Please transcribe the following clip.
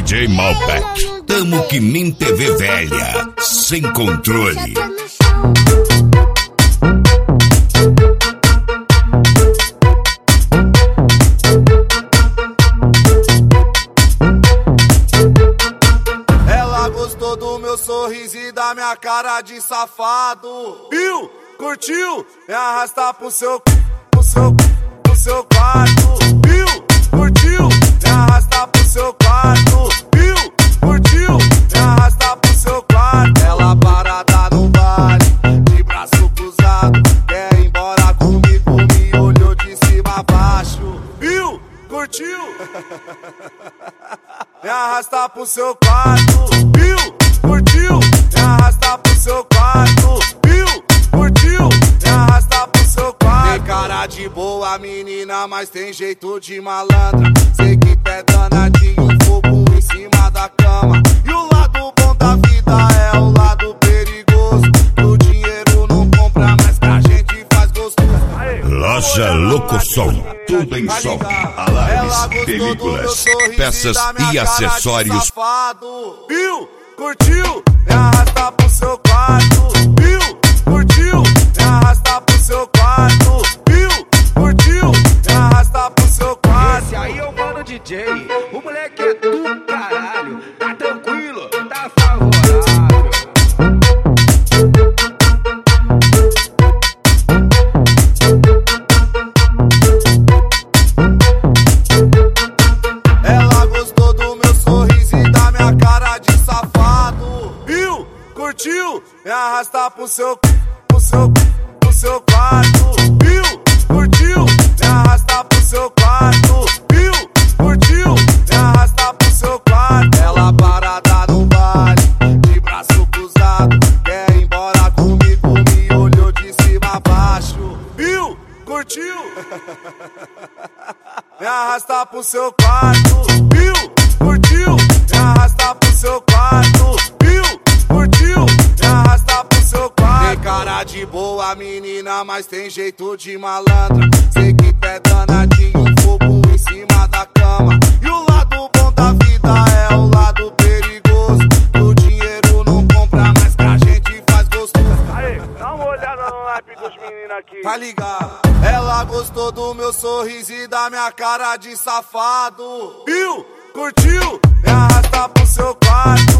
DJ Malbec. Tamo que nem TV velha, sem controle. Ela gostou do meu sorriso e da minha cara de safado. Viu? Curtiu? Me arrasta pro seu quarto. Viu? Curtiu? Me arrasta pro seu quarto. Viu? Curtiu? Me arrasta pro seu quarto. Ela parada no baile, de braço cruzado, quer ir embora comigo, me olhou de cima a baixo. Viu? Curtiu? Me arrasta pro seu quarto. Viu? Curtiu? Me arrasta pro seu quarto. Viu? Curtiu? Me arrasta pro seu quarto. Tem cara de boa menina, mas tem jeito de malandra. Sei que é danadinho, fogo em cima da cama. E o lado bom da vida é o lado perigoso. O dinheiro não compra, mas que a gente faz gostoso. Loja Locosom, tudo em som, alarmes, películas, peças e acessórios. Viu? Curtiu? Me arrasta pro seu quarto. Viu? Curtiu? Me arrasta pro seu quarto. Viu? Curtiu? Me arrasta pro seu quarto. Esse aí é o mano DJ, o moleque é do caralho. Tá tranquilo, tá favorável. Ela gostou do meu sorriso e da minha cara de safado. Viu? Curtiu? Me arrasta pro seu quarto. Viu? Curtiu? Me arrasta pro seu quarto. Viu? Curtiu? Me arrasta pro seu quarto. Ela parada no baile, de braço cruzado, quer ir embora comigo, me olhou de cima a baixo. Viu? Curtiu? Me arrasta pro seu quarto. Viu? Curtiu? Me arrasta pro seu quarto. Viu? Curtiu? Me arrasta pro seu quarto. Tem cara de boa menina, mas tem jeito de malandra. Sei que é danadinho, fogo em cima da cama. E o lado bom da vida é o lado perigoso. O dinheiro não compra, mas que a gente faz gostoso. Aí, dá uma olhada no naipe dos meninos aqui. Tá ligado? Ela gostou do meu sorriso e da minha cara de safado. Viu? Curtiu? Me arrasta pro seu quarto.